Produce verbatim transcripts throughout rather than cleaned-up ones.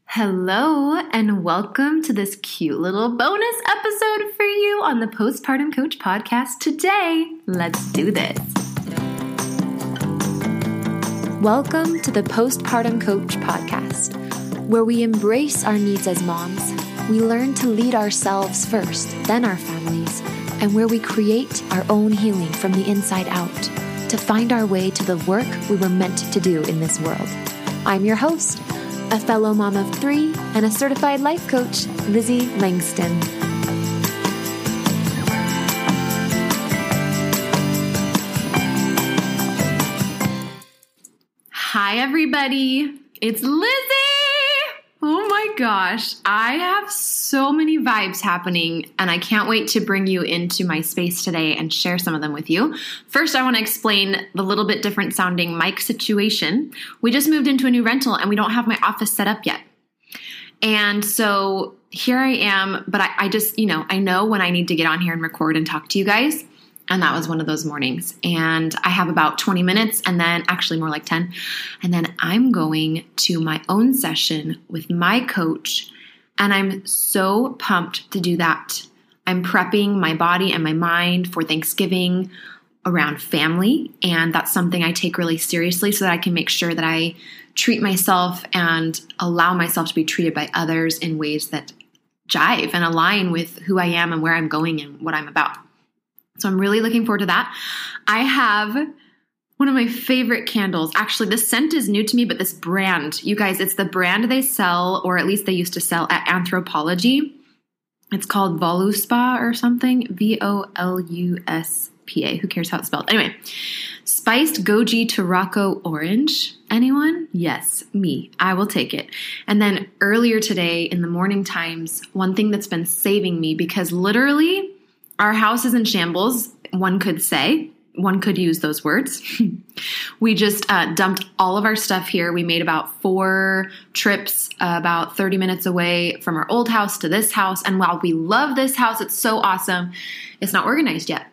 Hello, and welcome to this cute little bonus episode for you on the Postpartum Coach podcast. Today, let's do this. Welcome to the Postpartum Coach podcast, where we embrace our needs as moms, we learn to lead ourselves first, then our families, and where we create our own healing from the inside out to find our way to the work we were meant to do in this world. I'm your host, a fellow mom of three and a certified life coach, Lizzie Langston. Hi, everybody. It's Lizzie. Oh my gosh. I have so many vibes happening, and I can't wait to bring you into my space today and share some of them with you. First, I want to explain the little bit different sounding mic situation. We just moved into a new rental, and we don't have my office set up yet. And so here I am, but I, I just, you know, I know when I need to get on here and record and talk to you guys. And that was one of those mornings. And I have about twenty minutes and then actually more like ten. And then I'm going to my own session with my coach. And I'm so pumped to do that. I'm prepping my body and my mind for Thanksgiving around family. And that's something I take really seriously so that I can make sure that I treat myself and allow myself to be treated by others in ways that jive and align with who I am and where I'm going and what I'm about. So I'm really looking forward to that. I have one of my favorite candles. Actually, this scent is new to me, but this brand, you guys, it's the brand they sell, or at least they used to sell at Anthropologie. It's called Voluspa or something. V O L U S P A. Who cares how it's spelled? Anyway, spiced goji Tarocco orange. Anyone? Yes, me. I will take it. And then earlier today in the morning times, one thing that's been saving me, because literally our house is in shambles, one could say. One could use those words. We just uh, dumped all of our stuff here. We made about four trips, uh, about thirty minutes away from our old house to this house. And while we love this house, it's so awesome, it's not organized yet.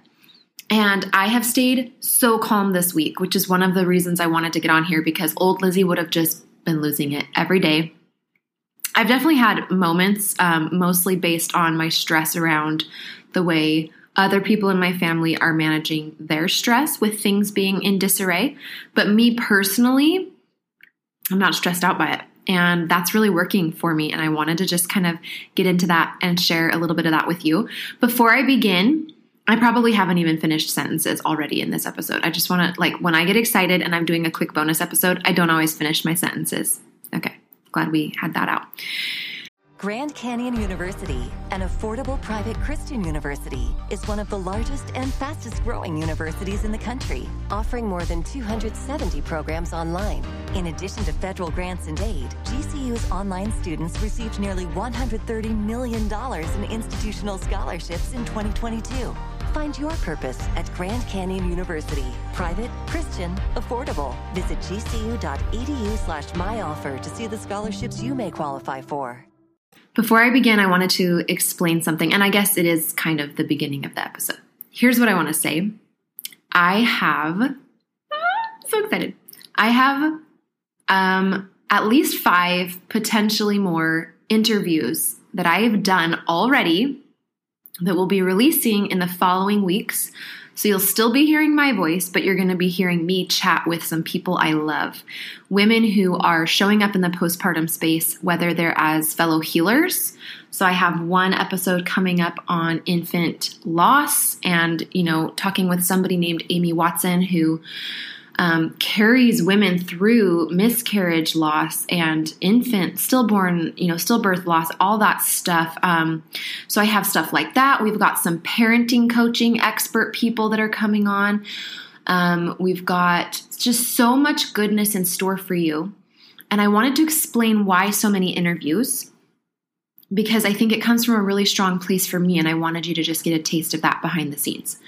And I have stayed so calm this week, which is one of the reasons I wanted to get on here, because old Lizzie would have just been losing it every day. I've definitely had moments, um, mostly based on my stress around the way other people in my family are managing their stress with things being in disarray. But me personally, I'm not stressed out by it. And that's really working for me. And I wanted to just kind of get into that and share a little bit of that with you. Before I begin, I probably haven't even finished sentences already in this episode. I just want to, like, when I get excited and I'm doing a quick bonus episode, I don't always finish my sentences. Okay, glad we had that out. Grand Canyon University, an affordable private Christian university, is one of the largest and fastest growing universities in the country, offering more than two hundred seventy programs online. In addition to federal grants and aid, G C U's online students received nearly one hundred thirty million dollars in institutional scholarships in twenty twenty-two. Find your purpose at Grand Canyon University. Private, Christian, affordable. Visit gcu.edu slash myoffer to see the scholarships you may qualify for. Before I begin, I wanted to explain something, and I guess it is kind of the beginning of the episode. Here's what I want to say. I have, ah, so excited. I have um, at least five, potentially more interviews that I have done already that we'll be releasing in the following weeks. So you'll still be hearing my voice, but you're going to be hearing me chat with some people I love. Women who are showing up in the postpartum space, whether they're as fellow healers. So I have one episode coming up on infant loss and, you know, talking with somebody named Amy Watson who Um, carries women through miscarriage loss and infant, stillborn, you know, stillbirth loss, all that stuff. Um, so I have stuff like that. We've got some parenting coaching expert people that are coming on. Um, we've got just so much goodness in store for you. And I wanted to explain why so many interviews, because I think it comes from a really strong place for me. And I wanted you to just get a taste of that behind the scenes.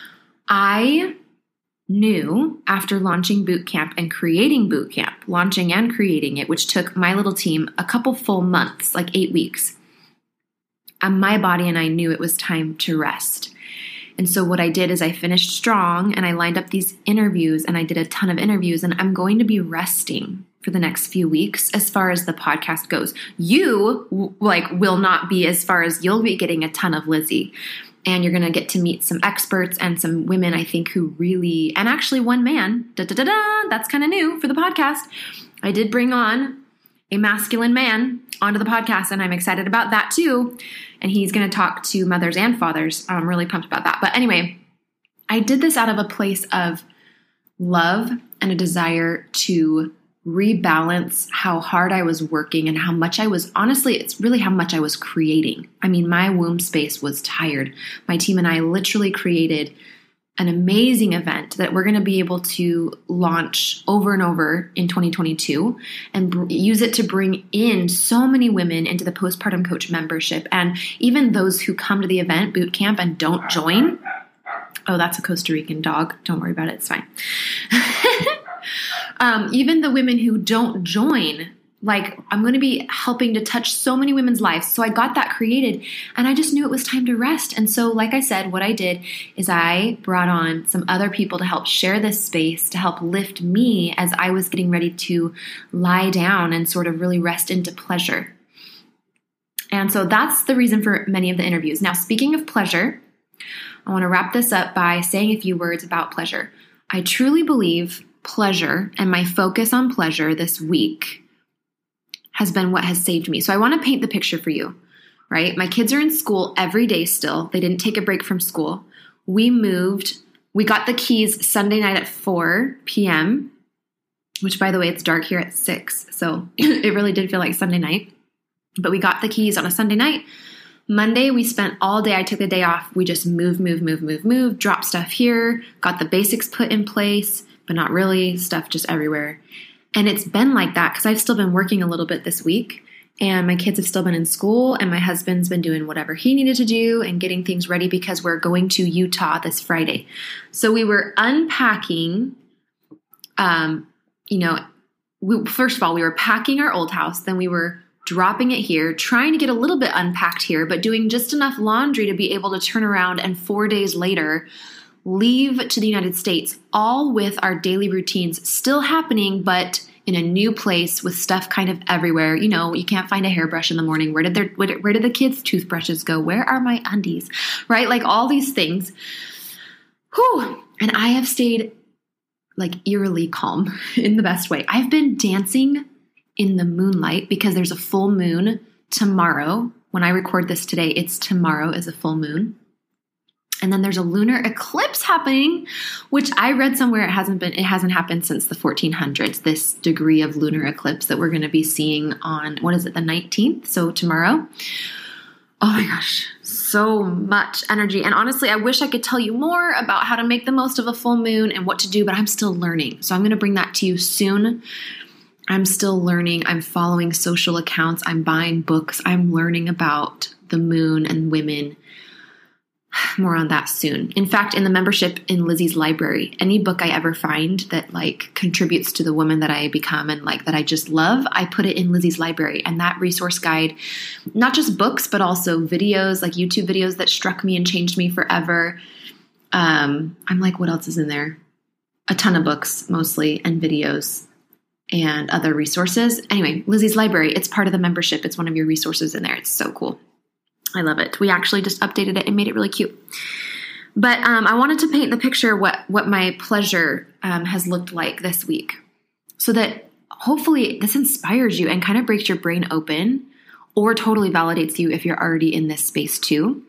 I knew after launching boot camp and creating boot camp, launching and creating it, which took my little team a couple full months, like eight weeks, and my body and I knew it was time to rest. And so what I did is I finished strong and I lined up these interviews and I did a ton of interviews, and I'm going to be resting for the next few weeks as far as the podcast goes. You w- like will not be as far as you'll be getting a ton of Lizzie. And you're going to get to meet some experts and some women, I think, who really, and actually one man, da da da da, that's kind of new for the podcast. I did bring on a masculine man onto the podcast, and I'm excited about that too. And he's going to talk to mothers and fathers. I'm really pumped about that. But anyway, I did this out of a place of love and a desire to rebalance how hard I was working and how much I was, honestly, it's really how much I was creating. I mean, my womb space was tired. My team and I literally created an amazing event that we're going to be able to launch over and over in twenty twenty-two and br- use it to bring in so many women into the Postpartum Coach membership. And even those who come to the event, boot camp, and don't join. Oh, that's a Costa Rican dog. Don't worry about it. It's fine. Um, even the women who don't join, like I'm going to be helping to touch so many women's lives. So I got that created and I just knew it was time to rest. And so, like I said, what I did is I brought on some other people to help share this space, to help lift me as I was getting ready to lie down and sort of really rest into pleasure. And so that's the reason for many of the interviews. Now, speaking of pleasure, I want to wrap this up by saying a few words about pleasure. I truly believe pleasure and my focus on pleasure this week has been what has saved me. So I want to paint the picture for you, right? My kids are in school every day still. They didn't take a break from school. We moved. We got the keys Sunday night at four p.m., which, by the way, it's dark here at six. So it really did feel like Sunday night. But we got the keys on a Sunday night. Monday, we spent all day. I took the day off. We just moved, moved, moved, moved, moved, dropped stuff here, got the basics put in place, but not really, stuff just everywhere. And it's been like that because I've still been working a little bit this week and my kids have still been in school and my husband's been doing whatever he needed to do and getting things ready because we're going to Utah this Friday. So we were unpacking, um, you know, we, first of all, we were packing our old house. Then we were dropping it here, trying to get a little bit unpacked here, but doing just enough laundry to be able to turn around and four days later leave to the United States, all with our daily routines still happening, but in a new place with stuff kind of everywhere. You know, you can't find a hairbrush in the morning. Where did their, where, where did the kids' toothbrushes go? Where are my undies? Right? Like all these things. Whew. And I have stayed like eerily calm in the best way. I've been dancing in the moonlight because there's a full moon tomorrow. When I record this today, it's tomorrow is a full moon. And then there's a lunar eclipse happening, which I read somewhere it hasn't been, it hasn't happened since the fourteen hundreds, this degree of lunar eclipse that we're going to be seeing on, what is it, the nineteenth? So tomorrow. Oh my gosh, so much energy. And honestly, I wish I could tell you more about how to make the most of a full moon and what to do, but I'm still learning. So I'm going to bring that to you soon. I'm still learning. I'm following social accounts. I'm buying books. I'm learning about the moon and women. More on that soon. In fact, in the membership in Lizzie's library, any book I ever find that like contributes to the woman that I become and like that I just love, I put it in Lizzie's library. And that resource guide, not just books, but also videos, like YouTube videos that struck me and changed me forever. Um, I'm like, what else is in there? A ton of books mostly and videos and other resources. Anyway, Lizzie's library, it's part of the membership. It's one of your resources in there. It's so cool. I love it. We actually just updated it and made it really cute. But um, I wanted to paint the picture what, what my pleasure um, has looked like this week so that hopefully this inspires you and kind of breaks your brain open or totally validates you if you're already in this space too,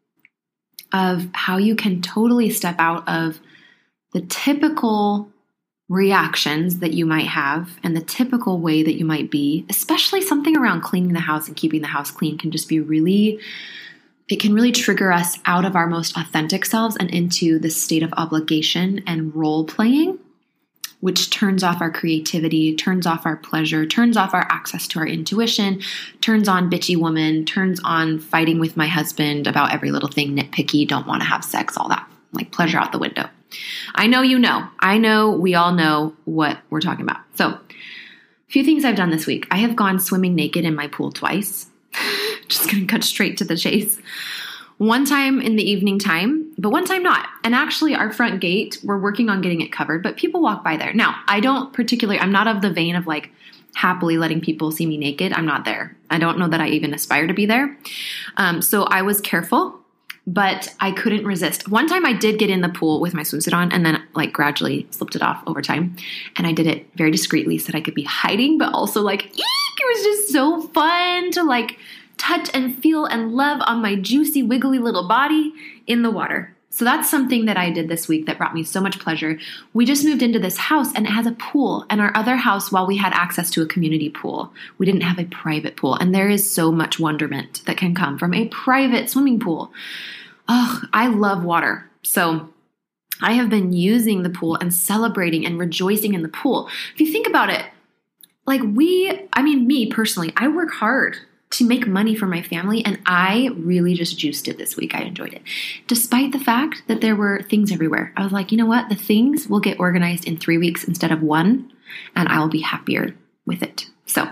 of how you can totally step out of the typical reactions that you might have and the typical way that you might be, especially something around cleaning the house and keeping the house clean can just be really, it can really trigger us out of our most authentic selves and into this state of obligation and role playing, which turns off our creativity, turns off our pleasure, turns off our access to our intuition, turns on bitchy woman, turns on fighting with my husband about every little thing, nitpicky, don't want to have sex, all that, like pleasure out the window. I know you know. I know we all know what we're talking about. So, a few things I've done this week. I have gone swimming naked in my pool twice. Just going to cut straight to the chase. one time in the evening time, but one time not. And actually our front gate, we're working on getting it covered, but people walk by there. Now, I don't particularly, I'm not of the vein of like happily letting people see me naked. I'm not there. I don't know that I even aspire to be there. Um, so I was careful, but I couldn't resist. One time I did get in the pool with my swimsuit on and then like gradually slipped it off over time. And I did it very discreetly so that I could be hiding, but also like, eek, it was just so fun to like touch and feel and love on my juicy, wiggly little body in the water. So that's something that I did this week that brought me so much pleasure. We just moved into this house and it has a pool. And our other house, while we had access to a community pool, we didn't have a private pool. And there is so much wonderment that can come from a private swimming pool. Oh, I love water. So I have been using the pool and celebrating and rejoicing in the pool. If you think about it, like we, I mean, me personally, I work hard to make money for my family, and I really just juiced it this week. I enjoyed it. Despite the fact that there were things everywhere. I was like, you know what? The things will get organized in three weeks instead of one, and I will be happier with it. So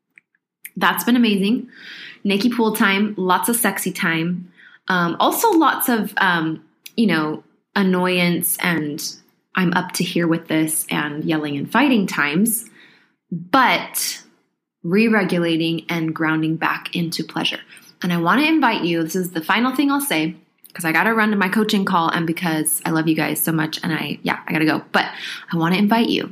that's been amazing. Naked pool time, lots of sexy time. Um, also lots of, um, you know, annoyance and I'm up to here with this and yelling and fighting times, but re-regulating and grounding back into pleasure. And I want to invite you, this is the final thing I'll say, because I got to run to my coaching call and because I love you guys so much and I, yeah, I got to go. But I want to invite you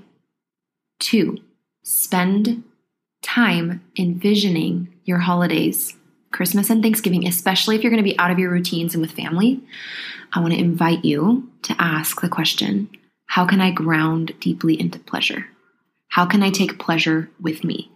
to spend time envisioning your holidays, Christmas and Thanksgiving, especially if you're going to be out of your routines and with family. I want to invite you to ask the question, how can I ground deeply into pleasure? How can I take pleasure with me?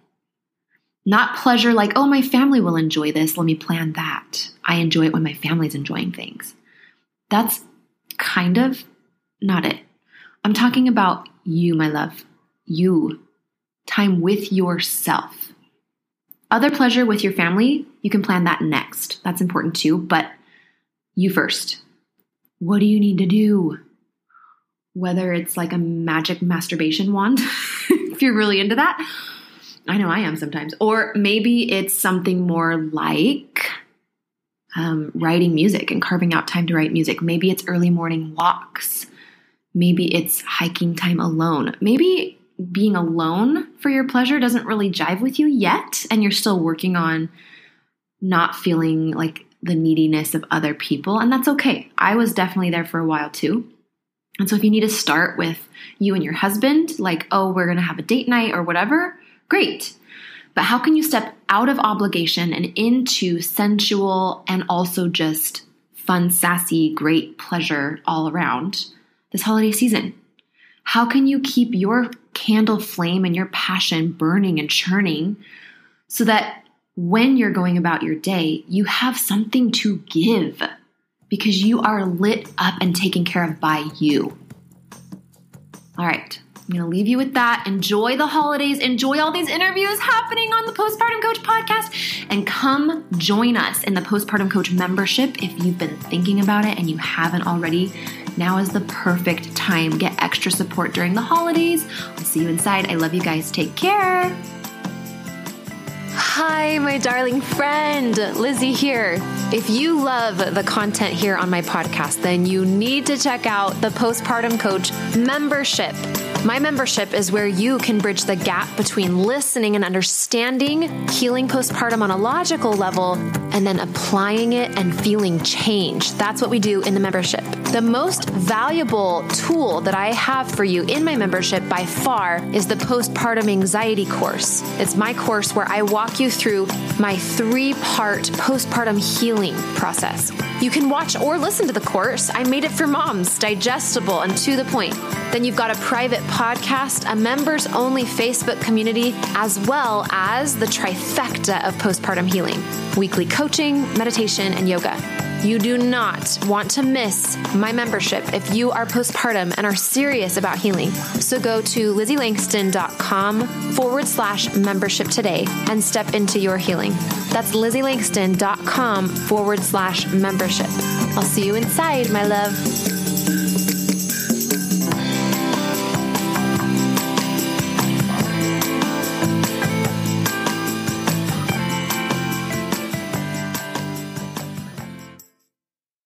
Not pleasure like, oh, my family will enjoy this. Let me plan that. I enjoy it when my family's enjoying things. That's kind of not it. I'm talking about you, my love. You. Time with yourself. Other pleasure with your family, you can plan that next. That's important too, but you first. What do you need to do? Whether it's like a magic masturbation wand, if you're really into that. I know I am sometimes. Or maybe it's something more like um, writing music and carving out time to write music. Maybe it's early morning walks. Maybe it's hiking time alone. Maybe being alone for your pleasure doesn't really jive with you yet, and you're still working on not feeling like the neediness of other people, and that's okay. I was definitely there for a while too. And so if you need to start with you and your husband, like, oh, we're going to have a date night or whatever, great. But how can you step out of obligation and into sensual and also just fun, sassy, great pleasure all around this holiday season? How can you keep your candle flame and your passion burning and churning so that when you're going about your day, you have something to give because you are lit up and taken care of by you? All right. I'm going to leave you with that. Enjoy the holidays. Enjoy all these interviews happening on the Postpartum Coach podcast, and come join us in the Postpartum Coach membership. If you've been thinking about it and you haven't already, now is the perfect time. Get extra support during the holidays. I'll see you inside. I love you guys. Take care. Hi, my darling friend, Lizzie here. If you love the content here on my podcast, then you need to check out the Postpartum Coach membership. My membership is where you can bridge the gap between listening and understanding healing postpartum on a logical level and then applying it and feeling change. That's what we do in the membership. The most valuable tool that I have for you in my membership by far is the postpartum anxiety course. It's my course where I walk you through my three-part postpartum healing process. You can watch or listen to the course. I made it for moms, digestible and to the point. Then you've got a private podcast, a members-only Facebook community, as well as the trifecta of postpartum healing, weekly coaching, meditation, and yoga. You do not want to miss my membership if you are postpartum and are serious about healing. So go to lizzieLangston.com forward slash membership today and step into your healing. That's lizzieLangston.com forward slash membership. I'll see you inside, my love.